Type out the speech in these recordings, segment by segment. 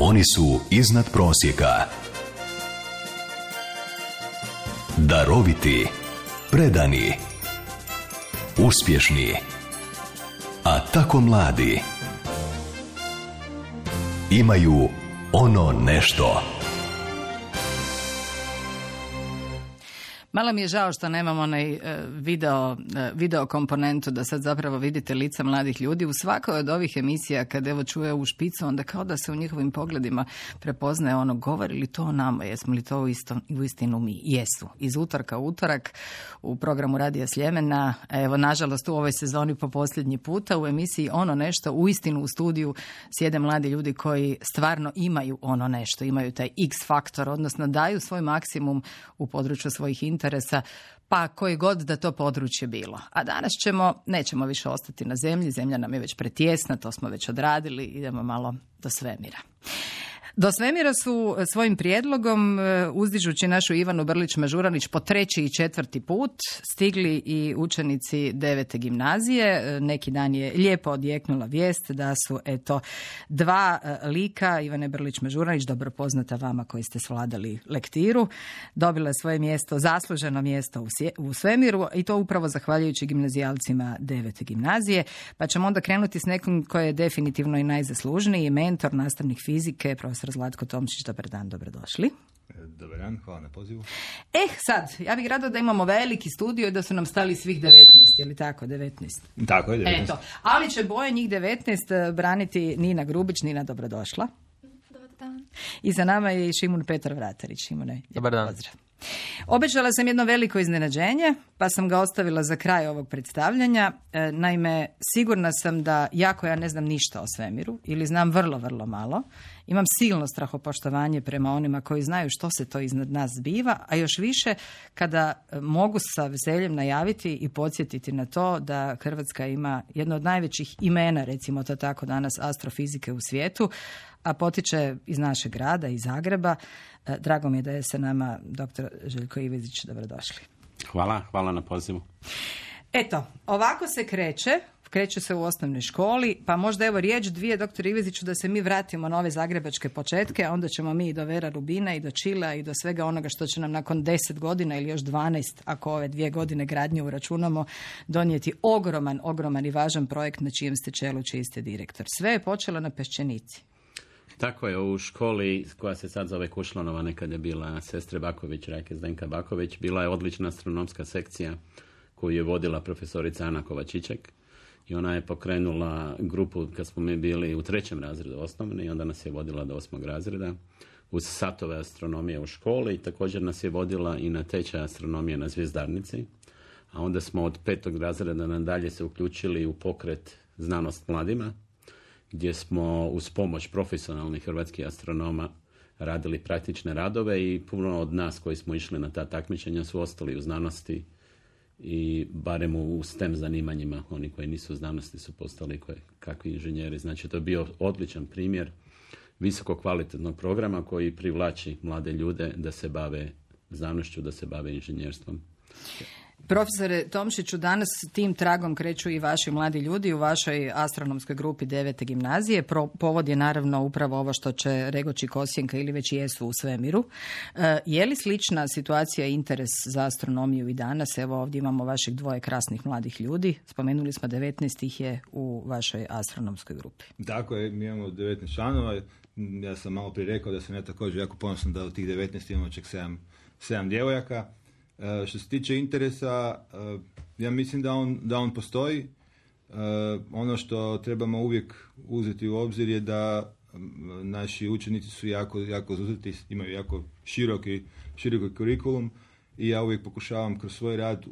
Oni su iznad prosjeka. Daroviti, predani, uspješni, a tako mladi. Imaju ono nešto. Malo mi je žao što nemam onaj video komponentu da sad zapravo vidite lica mladih ljudi. U svakoj od ovih emisija kad evo čuje u špicu, onda kao da se u njihovim pogledima prepoznaje ono, govori li to o nama, jesmo li to u istinu mi? Jesu. Iz utorka u utorak u programu Radija Sljemena, evo nažalost u ovoj sezoni po posljednji puta u emisiji Ono nešto, u istinu u studiju sjede mladi ljudi koji stvarno imaju ono nešto, imaju taj X faktor, odnosno daju svoj maksimum u području svojih interesa, pa koji god da to područje bilo. A danas nećemo više ostati na zemlji, zemlja nam je već pretjesna, to smo već odradili, idemo malo do svemira. Do svemira su svojim prijedlogom, uzdižući našu Ivanu Brlić-Mažuranić po 3. i 4. put, stigli i učenici 9. gimnazije. Neki dan je lijepo odjeknula vijest da su, dva lika Ivane Brlić-Mažuranić, dobro poznata vama koji ste svladali lektiru, dobila svoje mjesto, zasluženo mjesto u svemiru, i to upravo zahvaljujući gimnazijalcima 9. gimnazije. Pa ćemo onda krenuti s nekom koji je definitivno i najzaslužniji, mentor, nastavnik fizike, profesor Zlatko Tomšić. Dobar dan, dobrodošli. Dobar dan, hvala na pozivu. Sad, ja bih rado da imamo veliki studio i da su nam stali svih 19, je li tako, 19? Tako je, 19. Ali će boje njih 19 braniti Nina Grubić. Nina, dobrodošla. Dobar dan. I za nama je i Šimun Petar Vratarić. Šimune, dobar dan. Pozdrav. Obećala sam jedno veliko iznenađenje, pa sam ga ostavila za kraj ovog predstavljanja. Naime, sigurna sam da ja ne znam ništa o svemiru, ili znam vrlo, vrlo malo. Imam silno strahopoštovanje prema onima koji znaju što se to iznad nas zbiva, a još više kada mogu sa veseljem najaviti i podsjetiti na to da Hrvatska ima jedno od najvećih imena, recimo to tako danas, astrofizike u svijetu, a potiče iz našeg grada, iz Zagreba. Drago mi je da je sa nama dr. Željko Ivezić. Dobrodošli. Hvala na pozivu. Ovako se kreće se u osnovnoj školi, pa možda evo riječ dvije, dr. Iveziću, da se mi vratimo na ove zagrebačke početke, a onda ćemo mi i do Vera Rubina i do Čila i do svega onoga što će nam nakon 10 godina ili još 12, ako ove 2 godine gradnje uračunamo, donijeti ogroman i važan projekt na čijem ste čelu, čiji ste direktor. Sve je počelo na Peščenici. Tako je, u školi koja se sad zove Kušlanova, nekad je bila Sestre Baković, Rajke Zdenka Baković, bila je odlična astronomska sekcija koju je vodila profesorica Ana Kovačiček i ona je pokrenula grupu kad smo mi bili u 3. razredu osnovne i onda nas je vodila do 8. razreda uz satove astronomije u školi i također nas je vodila i na tečaj astronomije na Zvjezdarnici, a onda smo od 5. razreda nadalje se uključili u pokret Znanost mladima, gdje smo uz pomoć profesionalnih hrvatskih astronoma radili praktične radove i puno od nas koji smo išli na ta takmičenja su ostali u znanosti i barem u STEM zanimanjima. Oni koji nisu u znanosti su postali kakvi inženjeri. Znači, to je bio odličan primjer visoko kvalitetnog programa koji privlači mlade ljude da se bave znanošću, da se bave inženjerstvom. Profesore Tomšiću, danas tim tragom kreću i vaši mladi ljudi u vašoj astronomskoj grupi 9. gimnazije. Povod je naravno upravo ovo što će Regoč i Kosjenka ili već jesu u svemiru. Je li slična situacija i interes za astronomiju i danas? Evo ovdje imamo vaših 2 krasnih mladih ljudi. Spomenuli smo 19 ih je u vašoj astronomskoj grupi. Tako je, mi imamo 19 članova. Ja sam malo prije rekao da sam ja također jako ponosan da od tih 19 imamo čak 7 djevojaka. Što se tiče interesa, ja mislim da on postoji. Ono što trebamo uvijek uzeti u obzir je da naši učenici su jako zauzeti, imaju jako široki kurikulum i ja uvijek pokušavam kroz svoj rad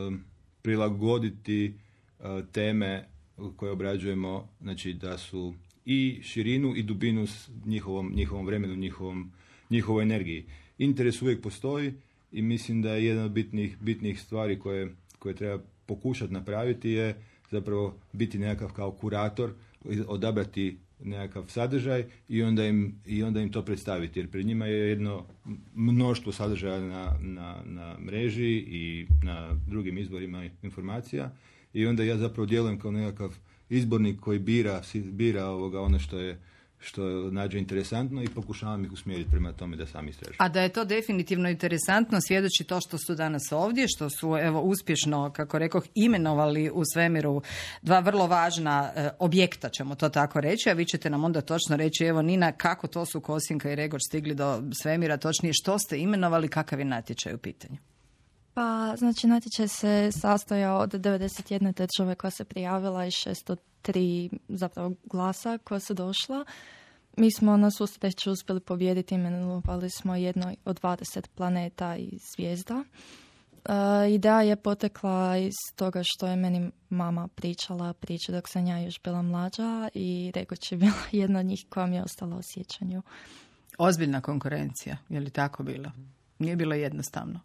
prilagoditi teme koje obrađujemo, znači da su i širinu i dubinu s njihovom vremenu, njihovoj energiji. Interes uvijek postoji. I mislim da je jedna od bitnih stvari koje treba pokušati napraviti je zapravo biti nekakav kao kurator, odabrati nekakav sadržaj i onda im to predstaviti. Jer pred njima je jedno mnoštvo sadržaja na mreži i na drugim izborima informacija i onda ja zapravo djelujem kao nekakav izbornik koji bira ono što nađu interesantno i pokušavam ih usmjeriti prema tome da sami istražuju. A da je to definitivno interesantno svjedoči to što su danas ovdje, što su evo uspješno, kako rekoh, imenovali u svemiru dva vrlo važna objekta, ćemo to tako reći, a vi ćete nam onda točno reći, evo Nina, kako to su Kosinka i Regoč stigli do svemira, točnije što ste imenovali, kakav je natječaj u pitanju? Pa, znači, natječaj se sastojao od 91 države koja se prijavila i 603 zapravo glasa koja su došla. Mi smo na susreću uspjeli pobijediti, imenovali smo jedno od 20 planeta i zvijezda. Ideja je potekla iz toga što je meni mama pričala priče dok sam ja još bila mlađa i Regoč je bila jedna od njih koja mi je ostala u sjećanju. Ozbiljna konkurencija, je li tako bilo? Nije bilo jednostavno.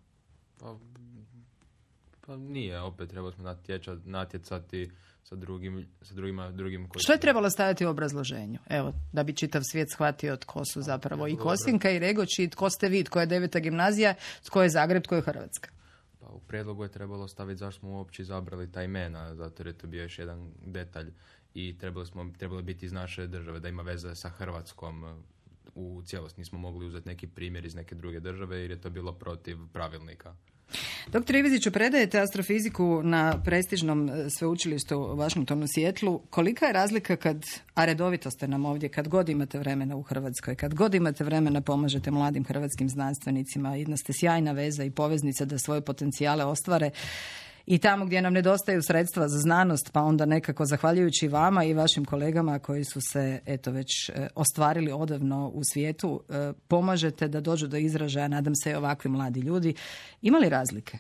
Pa nije, opet trebali smo natjecati sa drugim koji... Što je trebalo staviti u obrazloženju? Evo, da bi čitav svijet shvatio tko su zapravo i Kosinka i Regoč i tko ste vi, tko je 9. gimnazija, tko je Zagreb, tko je Hrvatska. Pa u prijedlogu je trebalo staviti zašto smo uopće izabrali ta imena, zato jer je to bio još jedan detalj i trebalo biti iz naše države, da ima veze sa Hrvatskom u cijelosti. Nismo mogli uzeti neki primjer iz neke druge države jer je to bilo protiv pravilnika. Doktor Iveziću, predajete astrofiziku na prestižnom sveučilištu u Washingtonu, Sijetlu. Kolika je razlika a redovito ste nam ovdje, kad god imate vremena u Hrvatskoj, kad god imate vremena pomažete mladim hrvatskim znanstvenicima, jedna ste sjajna veza i poveznica da svoje potencijale ostvare i tamo gdje nam nedostaju sredstva za znanost, pa onda nekako zahvaljujući vama i vašim kolegama koji su se već ostvarili odavno u svijetu, pomažete da dođu do izražaja, nadam se, i ovakvi mladi ljudi. Ima li razlike?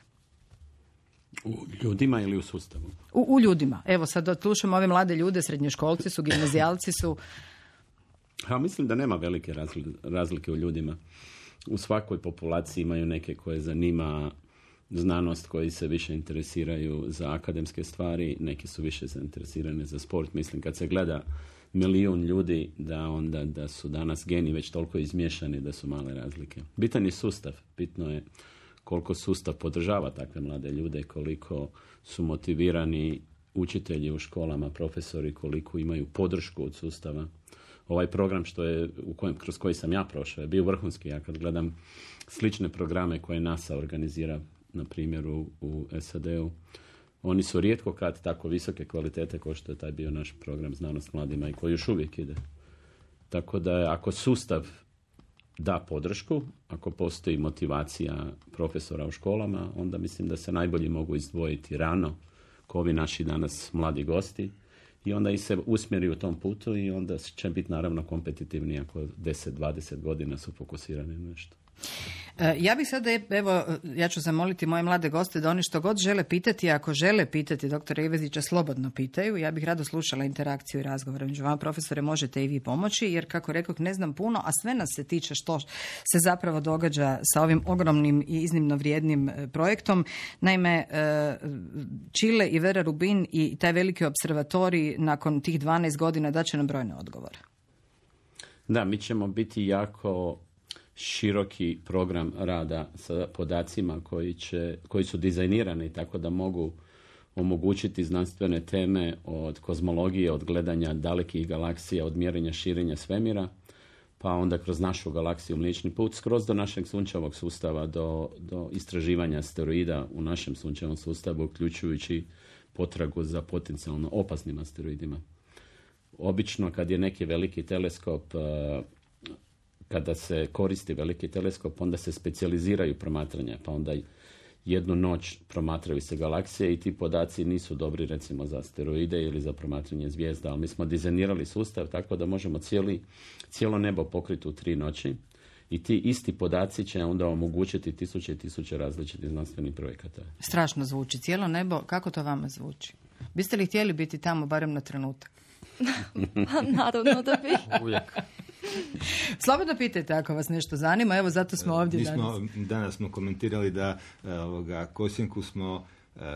U ljudima ili u sustavu? U ljudima. Evo sad slušamo ove mlade ljude, srednjoškolci su, gimnazijalci su. Mislim da nema velike razlike u ljudima. U svakoj populaciji imaju neke koje zanima znanost, koji se više interesiraju za akademske stvari, neki su više zainteresirani za sport. Mislim, kad se gleda 1 milijun ljudi, da su danas geni već toliko izmiješani da su male razlike. Bitan je sustav. Bitno je koliko sustav podržava takve mlade ljude, koliko su motivirani učitelji u školama, profesori, koliko imaju podršku od sustava. Ovaj program kroz koji sam ja prošao je bio vrhunski. Ja kad gledam slične programe koje NASA organizira, na primjeru u SAD-u, oni su rijetko kad tako visoke kvalitete kao što je taj bio naš program Znanost mladima i koji još uvijek ide. Tako da ako sustav da podršku, ako postoji motivacija profesora u školama, onda mislim da se najbolji mogu izdvojiti rano, kao ovi naši danas mladi gosti, i onda ih se usmjeri u tom putu i onda će biti naravno kompetitivni ako 10-20 godina su fokusirani na nešto. Ja bih sada, ja ću zamoliti moje mlade goste da oni što god žele pitati, ako žele pitati doktora Ivezića, slobodno pitaju. Ja bih rado slušala interakciju i razgovore među vama, profesore, možete i vi pomoći, jer kako rekoh, ne znam puno, a sve nas se tiče što se zapravo događa sa ovim ogromnim i iznimno vrijednim projektom. Naime, Čile i Vera Rubin i taj veliki observatorij nakon tih 12 godina daće nam brojne odgovore. Da, mi ćemo biti jako široki program rada sa podacima koji su dizajnirani tako da mogu omogućiti znanstvene teme od kozmologije, od gledanja dalekih galaksija, od mjerenja širenja svemira, pa onda kroz našu galaksiju Mliječni put, skroz do našeg sunčevog sustava, do istraživanja asteroida u našem sunčevom sustavu, uključujući potragu za potencijalno opasnim asteroidima. Obično kad je neki veliki teleskop, kada se koristi veliki teleskop, onda se specijaliziraju promatranja, pa onda jednu noć promatraju se galaksije i ti podaci nisu dobri recimo za asteroide ili za promatranje zvijezda, ali mi smo dizajnirali sustav tako da možemo cijelo nebo pokriti u 3 noći i ti isti podaci će onda omogućiti 1000 i 1000 različitih znanstvenih projekata. Strašno zvuči. Cijelo nebo, kako to vama zvuči? Biste li htjeli biti tamo barem na trenutak? Naravno da bi. Uvijek. Slobodno pitajte ako vas nešto zanima, evo zato smo ovdje danas smo komentirali da Kosinku smo,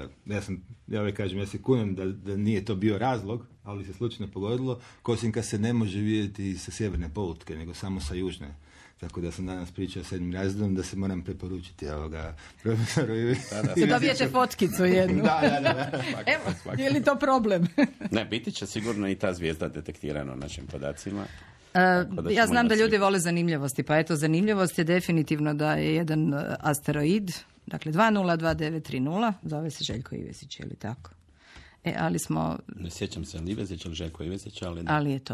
ja se kunem da nije to bio razlog, ali se slučajno pogodilo, Kosinka se ne može vidjeti sa sjeverne polutke, nego samo sa južne. Tako da sam danas pričao 7. razredom da se moram preporučiti profesoru. Da dobijete fotkicu jednu. Da. Evo, je li to problem? Ne, biti će sigurno i ta zvijezda detektirana u našim podacima. Ja znam da ljudi vole zanimljivosti, pa eto, zanimljivost je definitivno da je jedan asteroid, dakle 202930, zove se Željko Ivesić, je li tako? Ali smo... Ne sjećam se Ivesić ili Željko Ivesić, ali je to.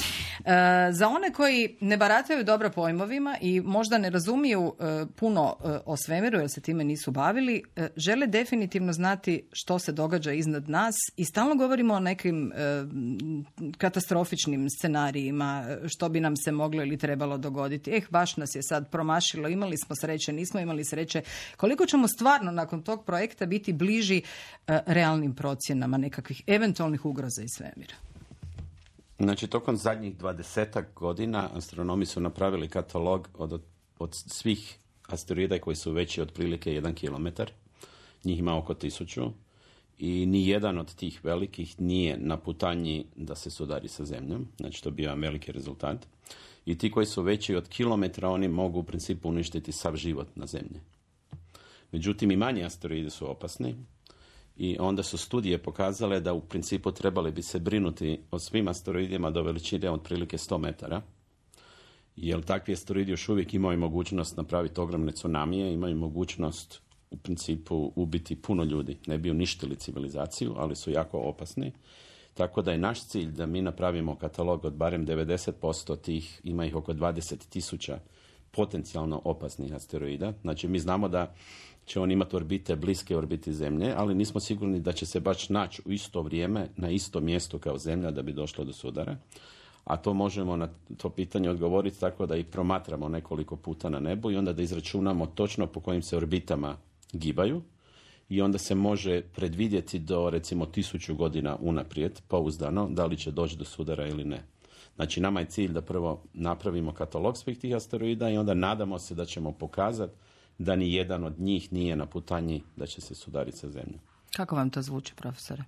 Za one koji ne barataju dobro pojmovima i možda ne razumiju puno o svemiru jer se time nisu bavili, žele definitivno znati što se događa iznad nas i stalno govorimo o nekim katastrofičnim scenarijima, što bi nam se moglo ili trebalo dogoditi. Baš nas je sad promašilo, imali smo sreće, nismo imali sreće. Koliko ćemo stvarno nakon tog projekta biti bliži realnim procjenama nekakvih eventualnih ugroza iz svemira? Znači, tokom zadnjih 20 godina astronomi su napravili katalog od svih asteroida koji su veći otprilike 1 kilometar. Njih ima oko 1000 i ni jedan od tih velikih nije na putanji da se sudari sa Zemljom. Znači, to bio veliki rezultat. I ti koji su veći od kilometra, oni mogu u principu uništiti sav život na Zemlji. Međutim, i manji asteroidi su opasni. I onda su studije pokazale da u principu trebali bi se brinuti o svim asteroidima do veličine otprilike 100 metara. Jer takvi asteroidi još uvijek imaju mogućnost napraviti ogromne tsunamije, imaju mogućnost u principu ubiti puno ljudi. Ne bi uništili civilizaciju, ali su jako opasni. Tako da je naš cilj da mi napravimo katalog od barem 90% tih, ima ih oko 20,000 potencijalno opasnih asteroida. Znači, mi znamo da će on imati orbite bliske orbiti Zemlje, ali nismo sigurni da će se baš naći u isto vrijeme na isto mjestu kao Zemlja da bi došlo do sudara. A to možemo na to pitanje odgovoriti tako da ih promatramo nekoliko puta na nebu i onda da izračunamo točno po kojim se orbitama gibaju i onda se može predvidjeti do recimo 1000 godina unaprijed, pouzdano, da li će doći do sudara ili ne. Znači, nama je cilj da prvo napravimo katalog svih tih asteroida i onda nadamo se da ćemo pokazati da ni jedan od njih nije na putanji da će se sudariti sa Zemljom. Kako vam to zvuči, profesore?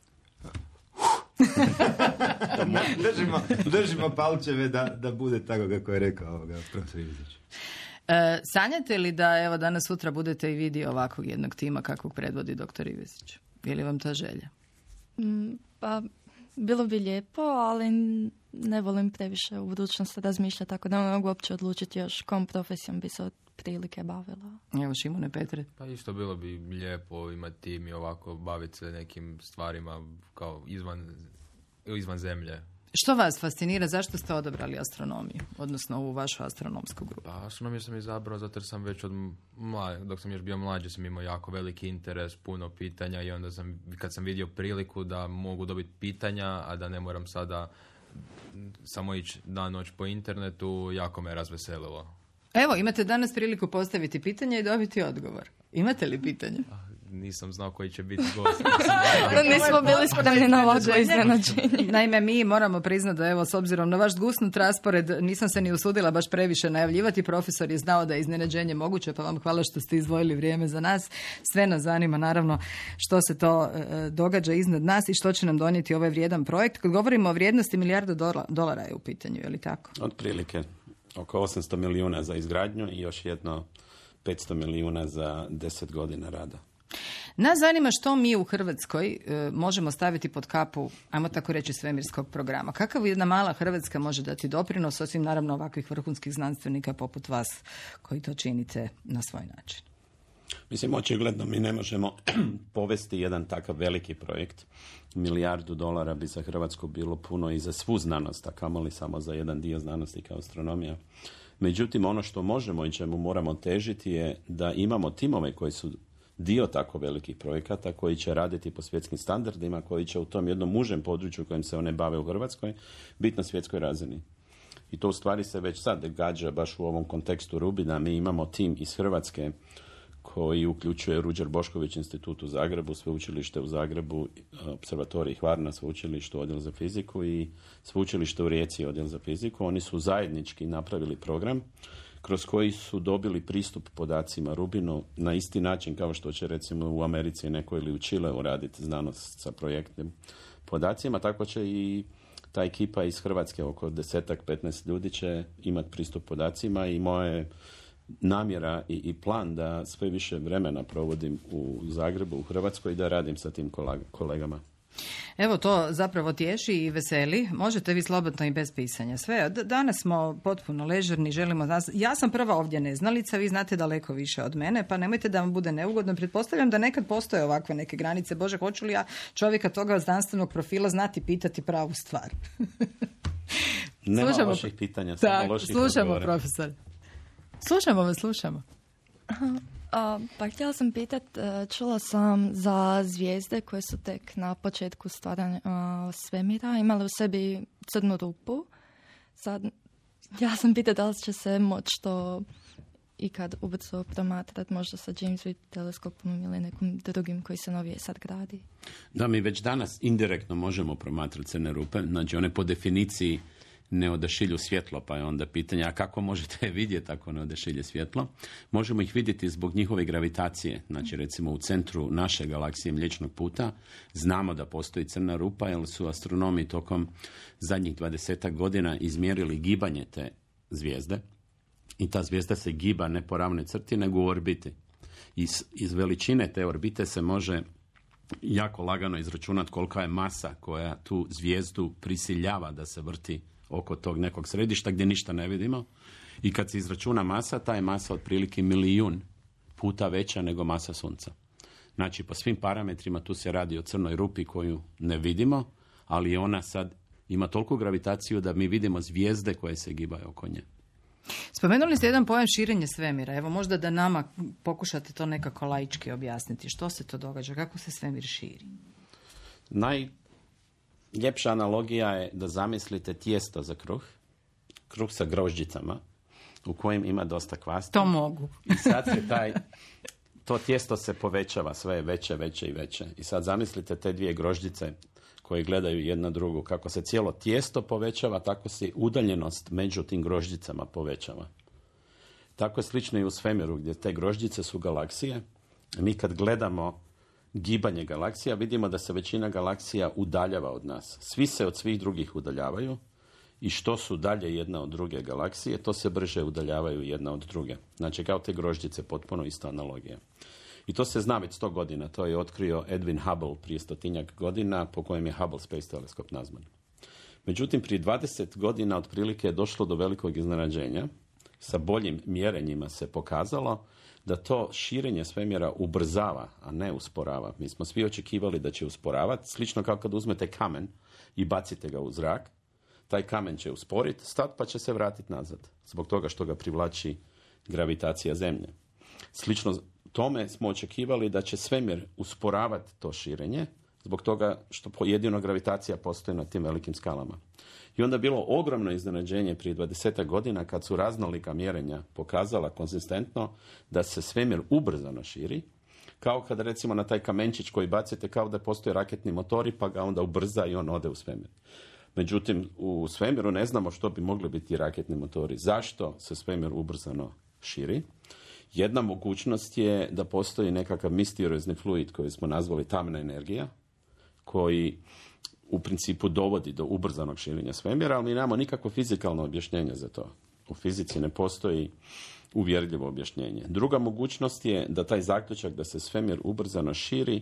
držimo palčeve da bude tako kako je rekao profesor Ivesić. Sanjate li da evo danas sutra budete i vidi ovakvog jednog tima kakvog predvodi doktor Ivesić? Je li vam ta želja? Pa bilo bi lijepo, ali ne volim previše u budućnosti razmišljati, tako da ne mogu uopće odlučiti još kom profesijom bi se prilike bavila. Evo, Šimune, Petre. Pa isto bilo bi lijepo imati tim i ovako baviti se nekim stvarima kao izvan zemlje. Što vas fascinira? Zašto ste odabrali astronomiju, odnosno ovu vašu astronomsku grupu? Pa astronomiju sam izabrao zato jer sam već dok sam još bio mlađi sam imao jako veliki interes, puno pitanja i onda kad sam vidio priliku da mogu dobiti pitanja, a da ne moram sada samo ići dan noć po internetu, jako me razveselilo. Evo, imate danas priliku postaviti pitanje i dobiti odgovor. Imate li pitanje? Nisam znao koji će biti gost. Nismo bili spremni na ovakvo iznenađenje. Naime, mi moramo priznati da evo, s obzirom na vaš gusnut raspored, nisam se ni usudila baš previše najavljivati. Profesor je znao da je iznenađenje moguće, pa vam hvala što ste izdvojili vrijeme za nas. Sve nas zanima, naravno, što se to događa iznad nas i što će nam donijeti ovaj vrijedan projekt. Kad govorimo o vrijednosti, $1 je u pitanju, je li tako? Otprilike. Oko 800 milijuna za izgradnju i još jedno 500 milijuna za 10 godina rada. Nas zanima što mi u Hrvatskoj možemo staviti pod kapu, ajmo tako reći, svemirskog programa. Kakav jedna mala Hrvatska može dati doprinos, osim naravno ovakvih vrhunskih znanstvenika poput vas koji to činite na svoj način? Mislim, očigledno mi ne možemo povesti jedan takav veliki projekt. $1 milijardu bi za Hrvatsku bilo puno i za svu znanost, a kamoli samo za jedan dio znanosti kao astronomija. Međutim, ono što možemo i čemu moramo težiti je da imamo timove koji su dio tako velikih projekata, koji će raditi po svjetskim standardima, koji će u tom jednom užem području kojem se one bave u Hrvatskoj biti na svjetskoj razini. I to u stvari se već sad događa baš u ovom kontekstu Rubina. Mi imamo tim iz Hrvatske koji uključuje Ruđer Bošković institut u Zagrebu, sveučilište u Zagrebu, observatorij Hvar na sveučilištu, odjel za fiziku i sveučilište u Rijeci, odjel za fiziku. Oni su zajednički napravili program kroz koji su dobili pristup podacima Rubinu na isti način kao što će recimo u Americi neko ili u Čileu raditi znanost sa projektnim podacima. Tako će i ta ekipa iz Hrvatske, oko 10-15 ljudi će imati pristup podacima i moje namjera i plan da sve više vremena provodim u Zagrebu, u Hrvatskoj i da radim sa tim kolegama. Evo, to zapravo tješi i veseli. Možete vi slobodno i bez pisanja. Sve, danas smo potpuno ležerni, želimo nas. Ja sam prva ovdje neznalica, vi znate daleko više od mene, pa nemojte da vam bude neugodno. Pretpostavljam da nekad postoje ovakve neke granice. Bože, hoću li ja čovjeka toga znanstvenog profila znati pitati pravu stvar? Nema loših pitanja, samo loših odgovora. Slušamo, profesor. Slušamo. Pa htjela sam pitati, čula sam za zvijezde koje su tek na početku stvaranja svemira, imale u sebi crnu rupu. Sad, htjela sam pitati da li će se moći to ikad ubrzo promatrati, možda sa James Webb teleskopom ili nekim drugim koji se novije sad gradi. Da, mi već danas indirektno možemo promatrati crne rupe, znači one po definiciji ne odašilju svjetlo, pa je onda pitanje, a kako možete vidjeti ako ne odašilje svjetlo? Možemo ih vidjeti zbog njihove gravitacije. Znači, recimo u centru naše galaksije Mliječnog puta znamo da postoji crna rupa, jer su astronomi tokom zadnjih 20 godina izmjerili gibanje te zvijezde. I ta zvijezda se giba ne po ravnoj crti, nego u orbiti. Iz veličine te orbite se može jako lagano izračunati kolika je masa koja tu zvijezdu prisiljava da se vrti oko tog nekog središta gdje ništa ne vidimo. I kad se izračuna masa, ta je masa otprilike 1.000.000 puta veća nego masa Sunca. Znači, po svim parametrima tu se radi o crnoj rupi koju ne vidimo, ali ona sad ima toliku gravitaciju da mi vidimo zvijezde koje se gibaju oko nje. Spomenuli ste jedan pojam širenje svemira. Evo, možda da nama pokušate to nekako laički objasniti. Što se to događa? Kako se svemir širi? Najljepša analogija je da zamislite tijesto za kruh sa grožđicama u kojem ima dosta kvasti. To mogu. I sad se to tijesto se povećava, sve je veće i veće. I sad zamislite te dvije grožđice koje gledaju jedna drugu. Kako se cijelo tijesto povećava, tako se udaljenost među tim grožđicama povećava. Tako je slično i u svemiru, gdje te grožđice su galaksije. Mi kad gledamo gibanje galaksija, vidimo da se većina galaksija udaljava od nas. Svi se od svih drugih udaljavaju i što su dalje jedna od druge galaksije, to se brže udaljavaju jedna od druge. Znači, kao te grožđice, potpuno ista analogija. I to se zna već 100 godina. To je otkrio Edwin Hubble prije 100 godina, po kojem je Hubble Space teleskop nazvan. Međutim, prije 20 godina otprilike je došlo do velikog iznenađenja. Sa boljim mjerenjima se pokazalo da to širenje svemira ubrzava, a ne usporava. Mi smo svi očekivali da će usporavati, slično kao kad uzmete kamen i bacite ga u zrak. Taj kamen će usporiti, stat pa će se vratiti nazad, zbog toga što ga privlači gravitacija Zemlje. Slično tome smo očekivali da će svemir usporavati to širenje, zbog toga što jedino gravitacija postoji na tim velikim skalama. I onda je bilo ogromno iznenađenje prije 20 godina kad su raznolika mjerenja pokazala konzistentno da se svemir ubrzano širi, kao kada recimo na taj kamenčić koji bacite kao da postoje raketni motori pa ga onda ubrza i on ode u svemir. Međutim, u svemiru ne znamo što bi mogli biti raketni motori. Zašto se svemir ubrzano širi? Jedna mogućnost je da postoji nekakav misteriozni fluid koji smo nazvali tamna energija, koji u principu dovodi do ubrzanog širenja svemira, ali mi nemamo nikakvo fizikalno objašnjenje za to. U fizici ne postoji uvjerljivo objašnjenje. Druga mogućnost je da taj zaključak da se svemir ubrzano širi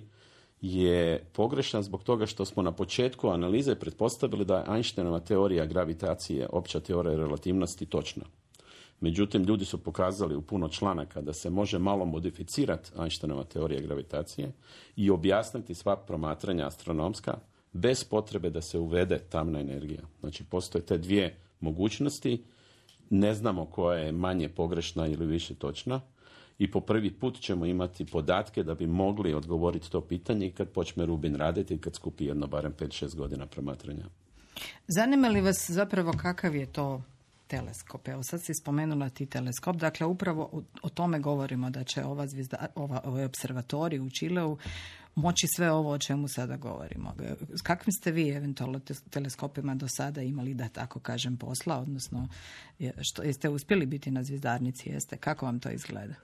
je pogrešan zbog toga što smo na početku analize pretpostavili da je Einsteinova teorija gravitacije, opća teorija relativnosti, točna. Međutim, ljudi su pokazali u puno članaka da se može malo modificirati Einsteinova teorija gravitacije i objasniti sva promatranja astronomska bez potrebe da se uvede tamna energija. Znači, postoje te dvije mogućnosti, ne znamo koja je manje pogrešna ili više točna i po prvi put ćemo imati podatke da bi mogli odgovoriti to pitanje i kad počne Rubin raditi i kad skupi jedno barem 5-6 godina promatranja. Zanima li vas zapravo kakav je to teleskop? Evo sad si spomenula ti teleskop, dakle upravo o tome govorimo da će ovaj observatorij u Čileu moći sve ovo o čemu sada govorimo. S kakvim ste vi eventualno teleskopima do sada imali, da tako kažem, posla, odnosno jeste uspjeli biti na zvjezdarnici, jeste? Kako vam to izgleda?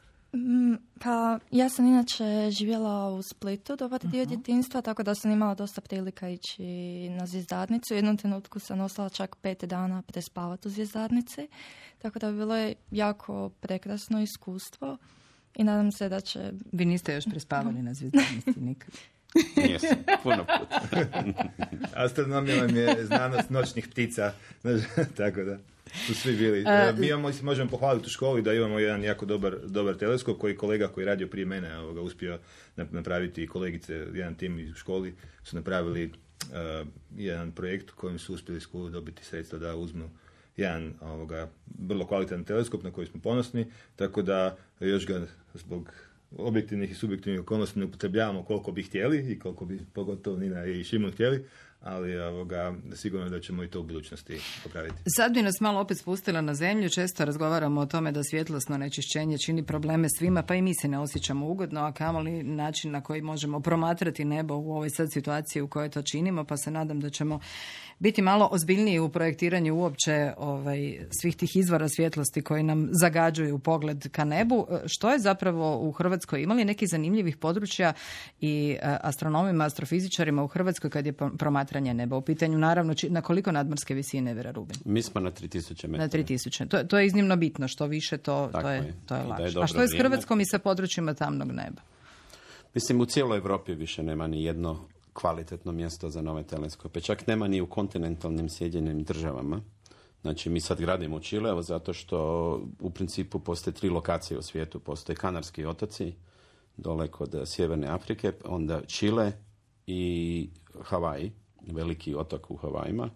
Pa ja sam inače živjela u Splitu dobar dio djetinjstva, tako da sam imala dosta prilika ići na zvjezdarnicu. U jednom trenutku sam ostala čak 5 dana prespavati u zvjezdarnici, tako da bilo je jako prekrasno iskustvo i nadam se da će... Vi niste još prespavali na zvjezdarnici nikad? Jesam, puno puta. Astronomija vam je znanost noćnih ptica, tako da su svi bili. Mi možemo pohvaliti u školi da imamo jedan jako dobar teleskop koji kolega koji je radio prije mene uspio napraviti, i kolegice, jedan tim u školi su napravili jedan projekt u kojem su uspjeli dobiti sredstva da uzmu jedan vrlo kvalitetan teleskop na koji smo ponosni, tako da još ga zbog objektivnih i subjektivnih okolnosti ne upotrebljavamo koliko bi htjeli i koliko bi pogotovo Nina i Šimon htjeli, ali sigurno da ćemo i to u budućnosti popraviti. Sad bi nas malo opet spustila na zemlju. Često razgovaramo o tome da svjetlosno onečišćenje čini probleme svima, pa i mi se ne osjećamo ugodno, a kamoli način na koji možemo promatrati nebo u ovoj sad situaciji u kojoj to činimo, pa se nadam da ćemo biti malo ozbiljniji u projektiranju uopće svih tih izvora svjetlosti koji nam zagađuju pogled ka nebu. Što je zapravo u Hrvatskoj? Imali nekih zanimljivih područja i astronomima, astrofizičarima u Hrvatskoj kad je promatranje neba u pitanju? Naravno, na koliko nadmorske visine, Vera Rubin? Mi smo na 3000 metara. Na 3000. To je iznimno bitno. Što više, to je lakše. A što je s Hrvatskom i sa područjima tamnog neba? Mislim, u cijeloj Europi više nema ni jedno kvalitetno mjesto za nove teleskope. Čak nema ni u kontinentalnim Sjedinjenim državama. Znači, mi sad gradimo u Čileu zato što u principu postoje 3 lokacije u svijetu. Postoje Kanarski otoci, dole kod Sjeverne Afrike, onda Čile i Havaji, veliki otok u Havajima.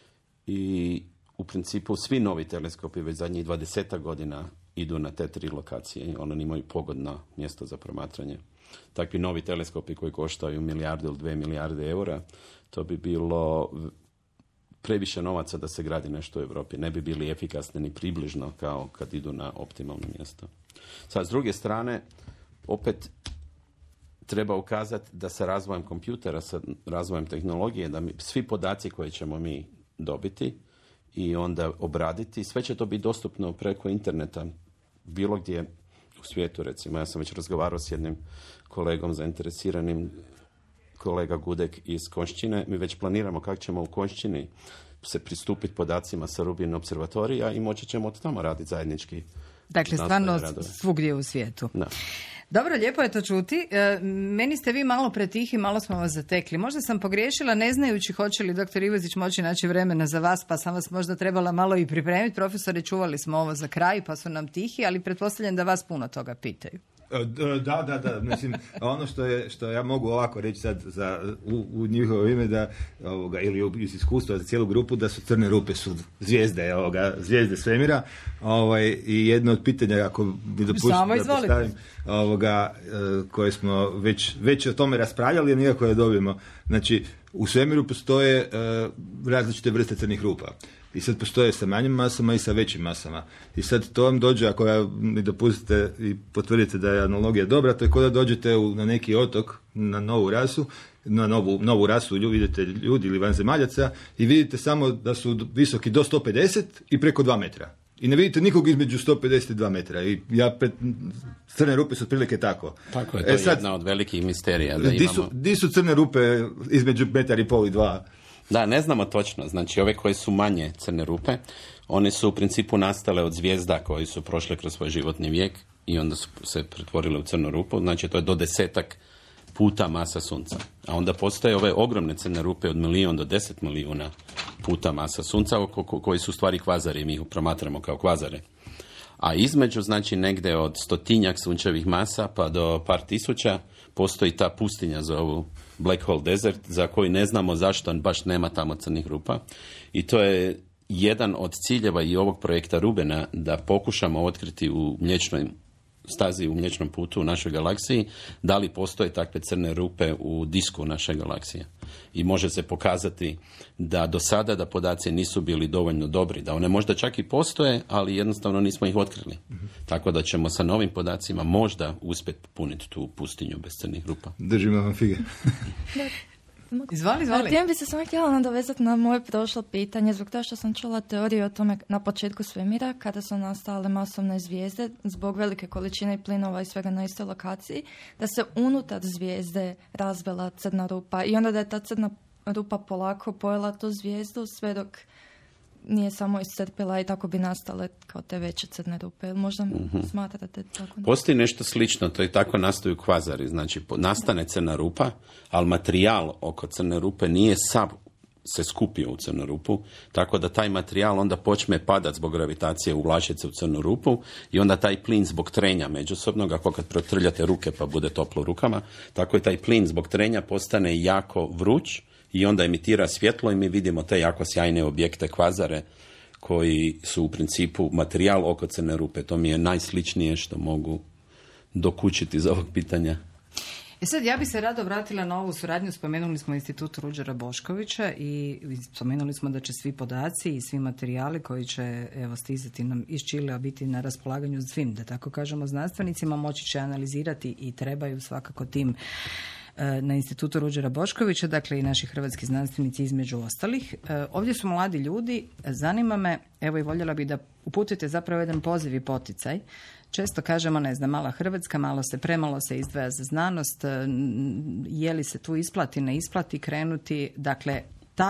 I u principu svi novi teleskopi već zadnjih 20 godina idu na te 3 lokacije. One imaju pogodno mjesto za promatranje. Takvi novi teleskopi koji koštaju 1 ili 2 milijarde eura, to bi bilo previše novaca da se gradi nešto u Europi. Ne bi bili efikasni ni približno kao kad idu na optimalno mjesto. Sad, s druge strane, opet treba ukazati da sa razvojem kompjutera, sa razvojem tehnologije, da svi podaci koje ćemo mi dobiti i onda obraditi, sve će to biti dostupno preko interneta, bilo gdje u svijetu, recimo. Ja sam već razgovarao s jednim kolegom zainteresiranim, kolega Gudek iz Konjšćine. Mi već planiramo kako ćemo u Konjšćini se pristupiti podacima sa Rubin observatorija i moći ćemo od tamo raditi zajednički. Dakle, stvarno svugdje u svijetu. Da. Dobro, lijepo je to čuti. Meni ste vi malo pretihi, malo smo vas zatekli. Možda sam pogriješila ne znajući hoće li doktor Ivezić moći naći vremena za vas, pa sam vas možda trebala malo i pripremiti. Profesore, čuvali smo ovo za kraj, pa su nam tihi, ali pretpostavljam da vas puno toga pitaju. Da. Mislim, ono što ja mogu ovako reći sad u njihovo ime da ili iz iskustva za cijelu grupu, da su crne rupe su zvijezde svemira. I jedno od pitanja, ako mi dopustite da postavim, koje smo već o tome raspravljali, a nikako da dobijemo. Znači, u svemiru postoje različite vrste crnih rupa. I sad postoje sa manjim masama i sa većim masama. I sad to vam dođe, ako mi dopustite i potvrdite da je analogija dobra, to je kao da dođete na neki otok, na novu rasu, na novu rasu vidite ljudi ili vanzemaljaca i vidite samo da su visoki do 150 i preko 2 metra. I ne vidite nikog između 150 i 2 metra. I crne rupe su otprilike tako. Tako je, to je jedna od velikih misterija. Di su crne rupe između 1,5 i 2? Da, ne znamo točno. Znači, ove koje su manje crne rupe, one su u principu nastale od zvijezda koji su prošle kroz svoj životni vijek i onda su se pretvorile u crnu rupu. Znači, to je do 10 puta masa Sunca. A onda postoje ove ogromne crne rupe od 1 do 10 milijuna puta masa Sunca, koji su u stvari kvazari, mi ih promatramo kao kvazare. A između, znači, negdje od 100-tinjak sunčevih masa pa do par tisuća postoji ta pustinja za ovu Black Hole Desert, za koju ne znamo zašto baš nema tamo crnih rupa. I to je jedan od ciljeva i ovog projekta Rubena, da pokušamo otkriti u mliječnoj stazi, u mliječnom putu u našoj galaksiji, da li postoje takve crne rupe u disku naše galaksije. I može se pokazati da do sada da podaci nisu bili dovoljno dobri, da one možda čak i postoje, ali jednostavno nismo ih otkrili. Tako da ćemo sa novim podacima možda uspjeti puniti tu pustinju bez crnih rupa. Držimo vam fige. Izvali. Time bi se samo htjela nadovezati na moje prošlo pitanje, zbog toga što sam čula teoriju o tome na početku svemira, kada su nastale masovne zvijezde, zbog velike količine plinova i svega na istoj lokaciji, da se unutar zvijezde razvela crna rupa i onda da je ta crna rupa polako pojela tu zvijezdu sve dok nije samo iscrpila i tako bi nastale kao te veće crne rupe. Ili možda smatrate tako? Postoji nešto slično, to i tako nastaju kvazari. Znači, nastane crna rupa, ali materijal oko crne rupe nije sav se skupio u crnu rupu, tako da taj materijal onda počne padati zbog gravitacije, uvlačiti se u crnu rupu i onda taj plin zbog trenja međusobnog, ako kad protrljate ruke pa bude toplo rukama, tako i taj plin zbog trenja postane jako vruć i onda emitira svjetlo i mi vidimo te jako sjajne objekte, kvazare, koji su u principu materijal oko crne rupe. To mi je najsličnije što mogu dokučiti za ovog pitanja. Sad, ja bi se rado vratila na ovu suradnju. Spomenuli smo Institut Ruđera Boškovića i spomenuli smo da će svi podaci i svi materijali koji će stizati nam iz Čilea biti na raspolaganju svim, da tako kažemo, znanstvenicima, moći će analizirati i trebaju svakako tim na Institutu Ruđera Boškovića, dakle i naši hrvatski znanstvenici između ostalih. Ovdje su mladi ljudi, zanima me, evo i voljela bi da uputite zapravo jedan poziv i poticaj. Često kažemo, ne znam, mala Hrvatska, premalo se izdvaja za znanost, je li se tu isplati, ne isplati krenuti, dakle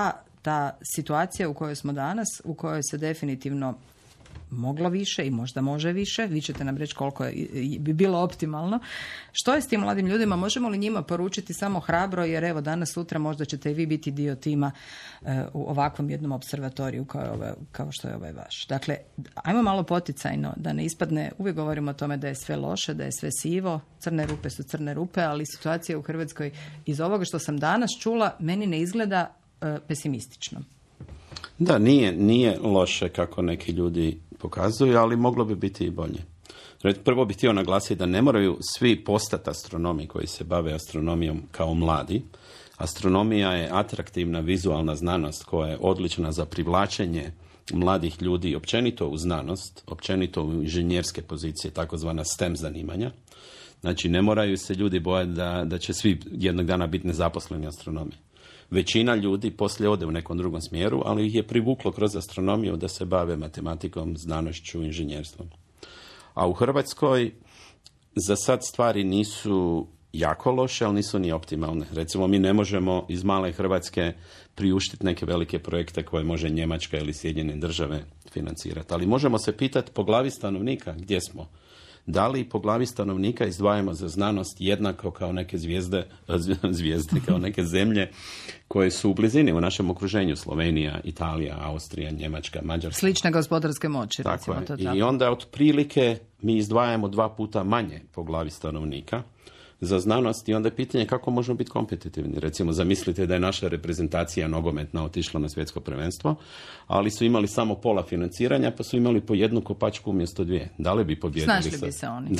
ta situacija u kojoj smo danas, u kojoj se definitivno moglo više i možda može više, vi ćete nam reći koliko bi bilo optimalno. Što je s tim mladim ljudima? Možemo li njima poručiti samo hrabro, jer evo danas, sutra možda ćete i vi biti dio tima u ovakvom jednom observatoriju kao što je ovaj vaš. Dakle, ajmo malo poticajno, da ne ispadne, uvijek govorimo o tome da je sve loše, da je sve sivo, crne rupe su crne rupe, ali situacija u Hrvatskoj iz ovoga što sam danas čula meni ne izgleda pesimistično. Da, nije loše kako neki ljudi pokazuju, ali moglo bi biti i bolje. Prvo bih htio naglasiti da ne moraju svi postati astronomi koji se bave astronomijom kao mladi. Astronomija je atraktivna vizualna znanost koja je odlična za privlačenje mladih ljudi općenito u znanost, općenito u inženjerske pozicije, takozvana STEM zanimanja. Znači, ne moraju se ljudi bojati da će svi jednog dana biti nezaposleni astronomi. Većina ljudi poslije ode u nekom drugom smjeru, ali ih je privuklo kroz astronomiju da se bave matematikom, znanošću, inženjerstvom. A u Hrvatskoj za sad stvari nisu jako loše, ali nisu ni optimalne. Recimo, mi ne možemo iz male Hrvatske priuštiti neke velike projekte koje može Njemačka ili Sjedinjene Države financirati. Ali možemo se pitati po glavi stanovnika gdje smo. Da li po glavi stanovnika izdvajamo za znanost jednako kao neke zvijezde, kao neke zemlje koje su u blizini u našem okruženju, Slovenija, Italija, Austrija, Njemačka, Mađarska. Slične gospodarske moći. Tako je. I onda otprilike mi izdvajamo 2 puta manje po glavi stanovnika za znanost i onda je pitanje kako možemo biti kompetitivni. Recimo, zamislite da je naša reprezentacija nogometna otišla na svjetsko prvenstvo, ali su imali samo pola financiranja, pa su imali po 1 kopačku umjesto 2. Da li bi pobjedili? Snašli bi se oni.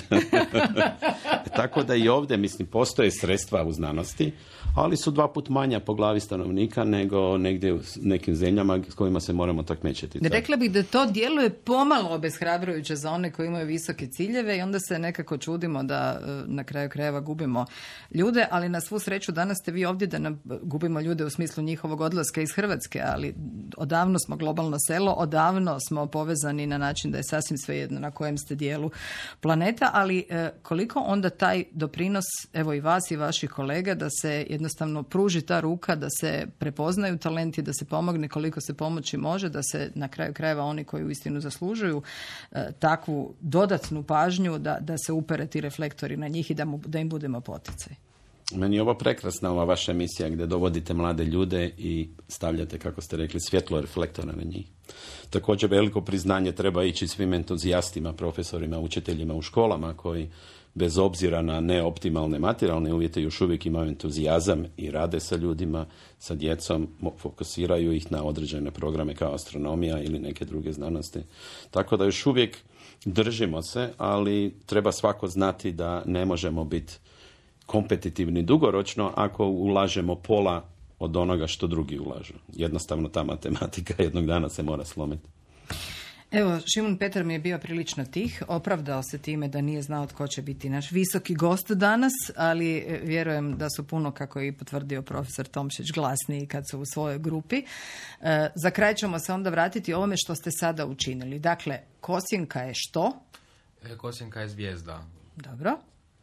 Tako da i ovdje, mislim, postoje sredstva u znanosti, ali su 2 puta manja po glavi stanovnika nego negdje u nekim zemljama s kojima se moramo takmičiti. Rekla bih da to djeluje pomalo obeshrabrujuće za one koji imaju visoke ciljeve i onda se nekako čudimo da na kraju krajeva gubimo ljude, ali na svu sreću danas ste vi ovdje da nam gubimo ljude u smislu njihovog odlaska iz Hrvatske, ali odavno smo globalno selo, odavno smo povezani na način da je sasvim svejedno na kojem ste dijelu planeta, ali koliko onda taj doprinos, evo i vas i vaših kolega, da se jednostavno pruži ta ruka, da se prepoznaju talenti, da se pomogne koliko se pomoći može, da se na kraju krajeva oni koji uistinu zaslužuju takvu dodatnu pažnju, da se upere ti reflektori na njih i da im budemo poticaj. Meni je ovo prekrasna ova vaša emisija gdje dovodite mlade ljude i stavljate, kako ste rekli, svjetlo reflektora na njih. Također veliko priznanje treba ići svim entuzijastima, profesorima, učiteljima u školama koji bez obzira na neoptimalne materijalne uvjete još uvijek imaju entuzijazam i rade sa ljudima, sa djecom, fokusiraju ih na određene programe kao astronomija ili neke druge znanosti. Tako da još uvijek držimo se, ali treba svako znati da ne možemo biti kompetitivni dugoročno ako ulažemo pola od onoga što drugi ulažu. Jednostavno ta matematika jednog dana se mora slomiti. Evo, Šimun Petar mi je bio prilično tih, opravdao se time da nije znao tko će biti naš visoki gost danas, ali vjerujem da su puno, kako je i potvrdio profesor Tomšić, glasniji kad su u svojoj grupi. Za kraj ćemo se onda vratiti ovome što ste sada učinili. Dakle, Kosjenka je što? Kosjenka je zvijezda. Dobro.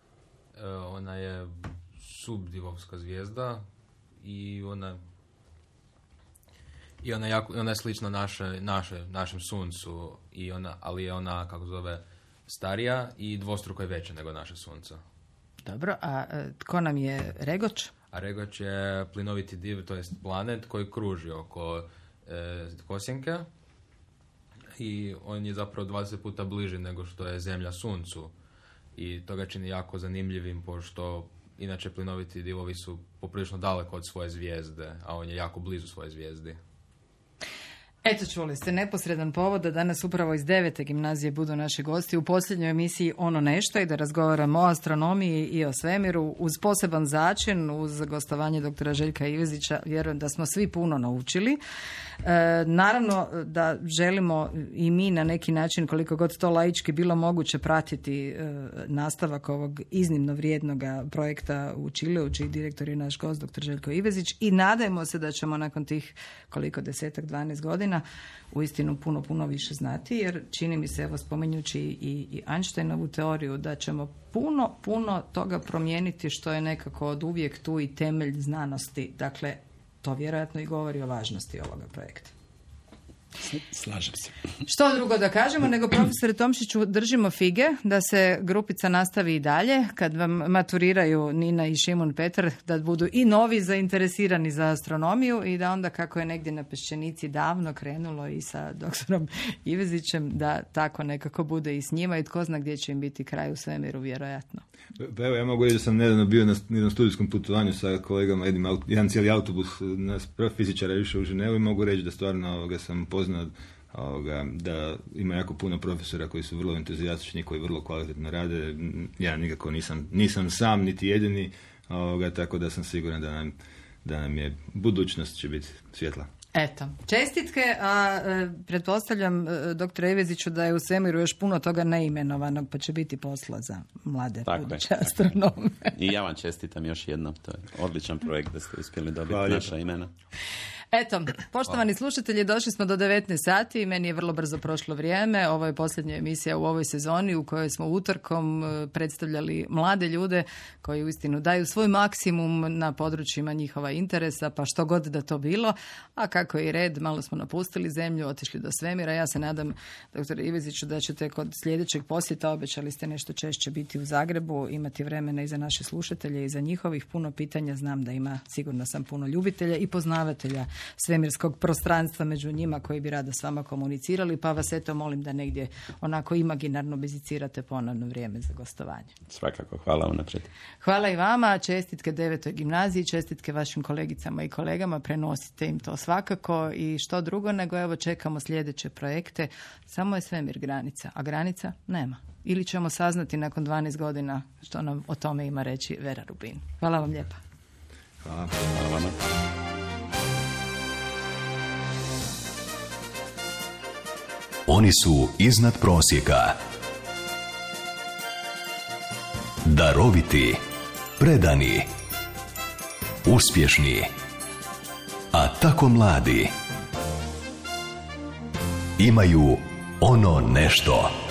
Ona je subdivovska zvijezda i I ona je slična našem suncu, ali je ona, kako zove, starija i dvostruko je veća nego naše sunce. Dobro, a tko nam je Regoč? A Regoč je plinoviti div, to je planet koji kruži oko Kosjenke i on je zapravo 20 puta bliži nego što je Zemlja suncu. I to ga čini jako zanimljivim, pošto inače plinoviti divovi su poprilično daleko od svoje zvijezde, a on je jako blizu svoje zvijezdi. Eto, čuli ste neposredan povod da danas upravo iz 9. gimnazije budu naši gosti u posljednjoj emisiji Ono nešto i da razgovaramo o astronomiji i o svemiru uz poseban začin, uz gostovanje doktora Željka Ivezića. Vjerujem da smo svi puno naučili. Naravno da želimo i mi na neki način, koliko god to laički bilo moguće, pratiti nastavak ovog iznimno vrijednog projekta u Čileu, čiji direktor je naš gost, doktor Željko Ivezić, i nadajmo se da ćemo nakon tih 10-12 godina uistinu puno više znati, jer čini mi se, evo spominjući i Einsteinovu teoriju, da ćemo puno toga promijeniti, što je nekako od uvijek tu i temelj znanosti. Dakle, to vjerojatno i govori o važnosti ovoga projekta. Slažem se. Što drugo da kažemo, nego profesore Tomšiću, držimo fige da se grupica nastavi i dalje, kad vam maturiraju Nina i Šimun Petar, da budu i novi zainteresirani za astronomiju i da onda, kako je negdje na Peščenici davno krenulo i sa doktorom Ivezićem, da tako nekako bude i s njima i tko zna gdje će im biti kraj u svemiru, vjerojatno. Pa evo, ja mogu reći da sam nedavno bio na jednom studijskom putovanju sa kolegama, jedan cijeli autobus nas fizičara išao u Ženevu i mogu reći da stvarno sam poznao da ima jako puno profesora koji su vrlo entuzijastični, koji vrlo kvalitetno rade. Ja nikako nisam sam niti jedini, tako da sam siguran da nam je budućnost će biti svjetla. Eto, čestitke, a pretpostavljam, doktore Iveziću, da je u svemiru još puno toga neimenovanog, pa će biti posla za mlade buduće astronome. I ja vam čestitam još jednom, to je odličan projekt da ste uspjeli dobiti naša imena. Eto, poštovani slušatelji, došli smo do 19 sati i meni je vrlo brzo prošlo vrijeme. Ovo je posljednja emisija u ovoj sezoni u kojoj smo utorkom predstavljali mlade ljude koji uistinu daju svoj maksimum na područjima njihova interesa, pa što god da to bilo. A kako je i red, malo smo napustili zemlju, otišli do svemira. Ja se nadam, doktore Iveziću, da ćete kod sljedećeg posjeta, obećali ste nešto češće biti u Zagrebu, imati vremena i za naše slušatelje i za njihovih puno pitanja. Znam da ima, sigurno sam, puno ljubitelja i poznavatelja svemirskog prostranstva među njima koji bi rado s vama komunicirali, pa vas eto molim da negdje onako imaginarno bezicirate ponovno vrijeme za gostovanje. Svakako, hvala unaprijed. Hvala i vama, čestitke 9. gimnaziji, čestitke vašim kolegicama i kolegama, prenosite im to svakako i što drugo nego evo čekamo sljedeće projekte. Samo je svemir granica, a granica nema. Ili ćemo saznati nakon 12 godina što nam o tome ima reći Vera Rubin. Hvala vam lijepa. Hvala. Hvala vama. Oni su iznad prosjeka. Daroviti, predani, uspješni, a tako mladi. Imaju ono nešto.